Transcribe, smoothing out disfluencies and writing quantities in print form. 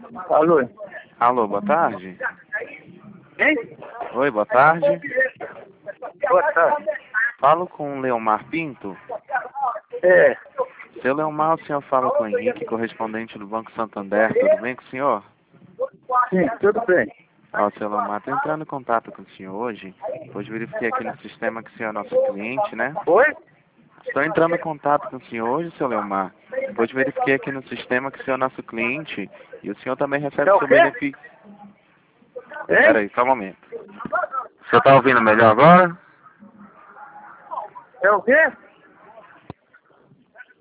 Alô? Alô, boa tarde. Quem? Oi, boa tarde. Boa tarde. Falo com o Leomar Pinto. É, Seu Leomar, o senhor fala com o Henrique, correspondente do Banco Santander. Tudo bem com o senhor? sim, tudo bem. Ó, seu Leomar, estou entrando em contato com o senhor hoje, pois verifiquei aqui no sistema que o senhor é nosso cliente, né? Oi? Estou entrando em contato com o senhor hoje, seu Leomar, pois verifiquei aqui no sistema que o senhor é nosso cliente e o senhor também recebe É o seu quê? benefício. Hein? Peraí, só um momento. O senhor está ouvindo melhor agora? É o quê?